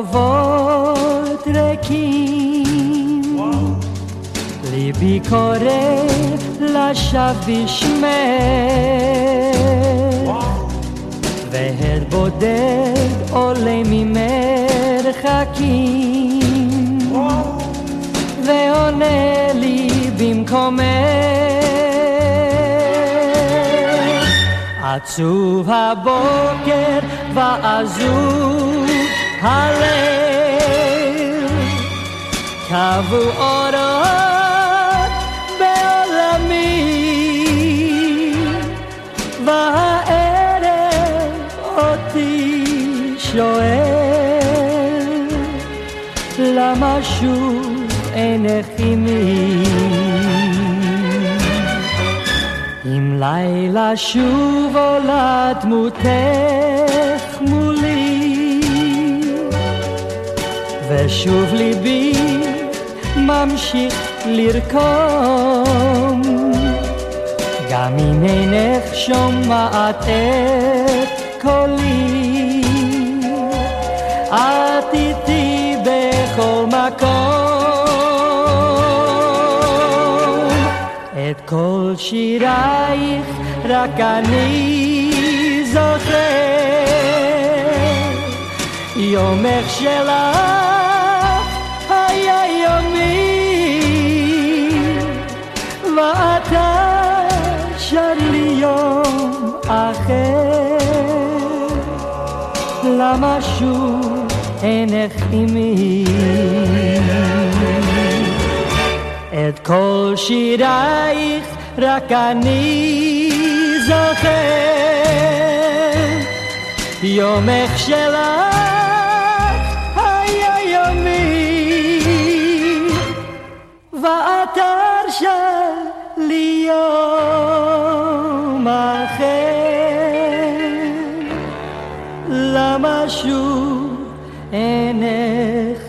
רחובות ריקים ליבי קורא לשווא בשמך והד בודד עולה ממרחקים ועונה לי במקומך עצוב הבוקר ועזוב הלב קבו אורות בעולמי והערב אותי שואל למה שוב אינך עימי אם לילה שוב עולה דמותך מולי ושוב ליבי ממשיך לרקום גם אם אינך שומעת את קולי את איתי בכל מקום את כל שירייך רק אני זוכר יומך שלך היה יומי ואתה שר לי יום אחר למה שוב אינך עימי את כל שירייך רק אני זוכר יומך שלך היה יומי ואתה שר לי יום אחר למה שוב אינך